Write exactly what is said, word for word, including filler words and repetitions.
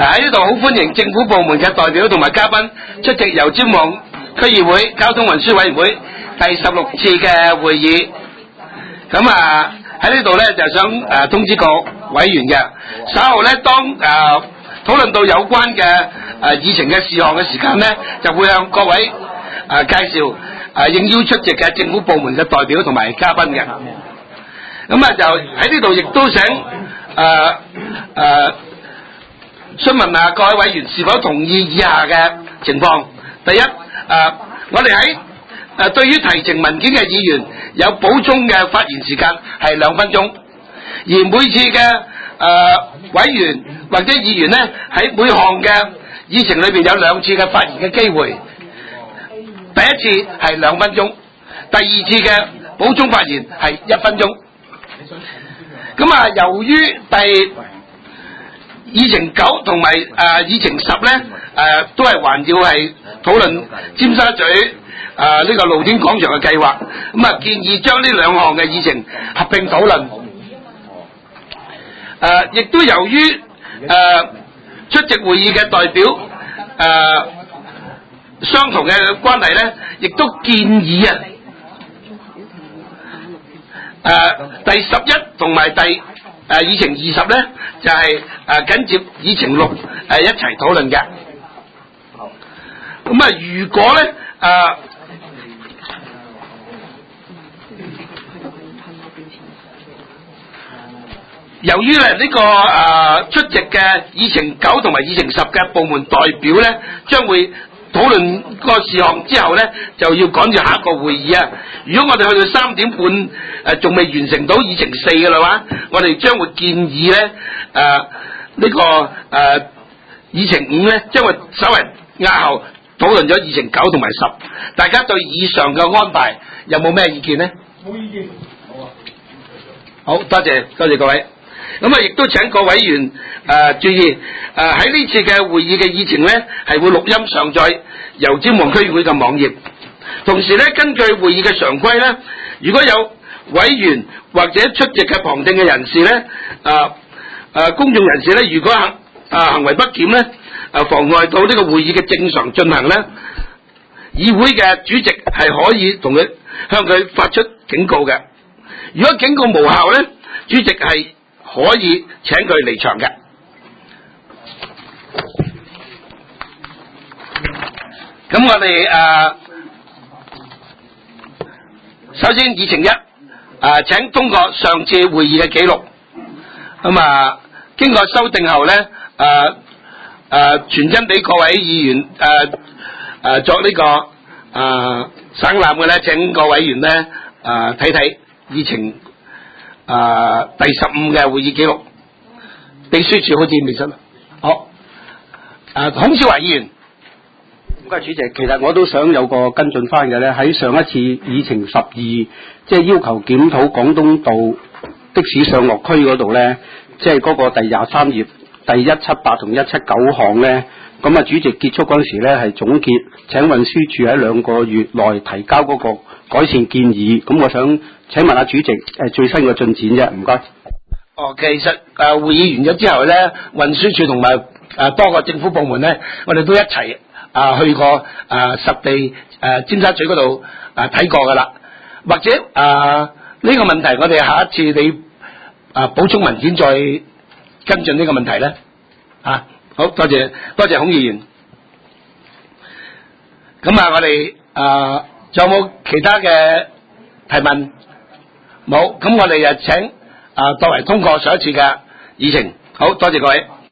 嗱喺呢度好歡迎政府部門嘅代表同埋嘉賓出席油尖旺區議會交通運輸委員會第十六次嘅會議。咁啊喺呢度咧就想誒、呃、通知各委員嘅，稍後咧當誒討論到有關嘅誒、呃、議程嘅事項嘅時間咧，就會向各位誒、呃、介紹誒應邀出席嘅政府部門嘅代表同埋嘉賓嘅。咁啊就喺呢度亦都想誒誒。呃呃詢問下各位委員是否同意以下嘅情況。第一，誒、呃，我哋喺誒對於提呈文件嘅議員有補充嘅發言時間係兩分鐘，而每次嘅誒、呃、委員或者議員呢，喺每項嘅議程裏邊有兩次嘅發言嘅機會。第一次係兩分鐘，第二次嘅補充發言係一分鐘。咁啊，由於第議程九同埋誒議程十咧誒都係環繞係討論尖沙咀誒呢、呃這個露天廣場嘅計劃，咁啊建議將呢兩項嘅議程合併討論。誒、呃，亦都由於誒、呃、出席會議嘅代表誒、呃、相同嘅關係咧，亦都建議啊誒、呃、第十一同埋第誒、呃、議程二十咧就係誒緊接議程六誒、呃、一齊討論嘅。咁啊，如果咧誒、呃、由於咧呢、這個誒、呃、出席嘅議程九同埋議程十嘅部門代表咧，將會討論個事項之後咧，就要趕住下一個會議啊！如果我哋去到三點半誒仲未完成到議程四嘅啦話，我哋將會建議咧誒呢、呃這個誒、呃、議程五咧，將會稍為押後討論咗議程九同埋十。大家對以上嘅安排有冇咩意見呢？冇意見。好啊。好多謝多謝各位。咁啊，亦都請各委員誒、呃、注意，誒喺呢次嘅會議嘅議程咧，係會錄音上載油尖旺區議會嘅網頁。同時咧，根據會議嘅常規咧，如果有委員或者出席嘅旁聽嘅人士咧，誒、呃、誒、呃、公眾人士咧，如果行誒、呃、行為不檢咧，誒、呃、妨礙到呢個會議嘅正常進行咧，議會嘅主席係可以同佢向佢發出警告嘅。如果警告無效咧，主席係可以請佢離場嘅。咁我哋誒、呃，首先議程一，誒、呃，請通過上次會議嘅記錄。咁啊，經過修訂後咧，誒、呃、誒、呃，傳真俾各位議員，誒、呃、誒、呃，作呢、這個誒、呃、省覽嘅咧，請各位議員咧，誒睇睇議程。誒、呃，第十五嘅會議記錄，秘書處好似未出。好，誒、呃，孔小華議員， 唔該主席，其實我都想有個跟進翻嘅咧，喺上一次議程十二，即係要求檢討廣東道的士上落區嗰度咧，即係嗰個第廿三頁第一七八同一七九項咧，咁啊主席結束嗰陣時咧係總結，請運輸處喺兩個月內提交嗰個改善建議，咁我想請問下主席誒最新嘅進展啫，唔該。 哦，其實誒、呃、會議完咗之後咧，運輸處同埋誒多個政府部門咧，我哋都一齊啊、呃、去過誒、呃、實地誒、呃、尖沙咀嗰度誒睇過噶啦，或者誒呢、呃這個問題我哋下一次你誒補、呃、充文件再跟進呢個問題咧，啊好多謝多謝孔議員。咁啊，我哋誒仲有冇其他嘅提問？冇，咁我哋就請啊作為通過上一次嘅議程，好多謝各位。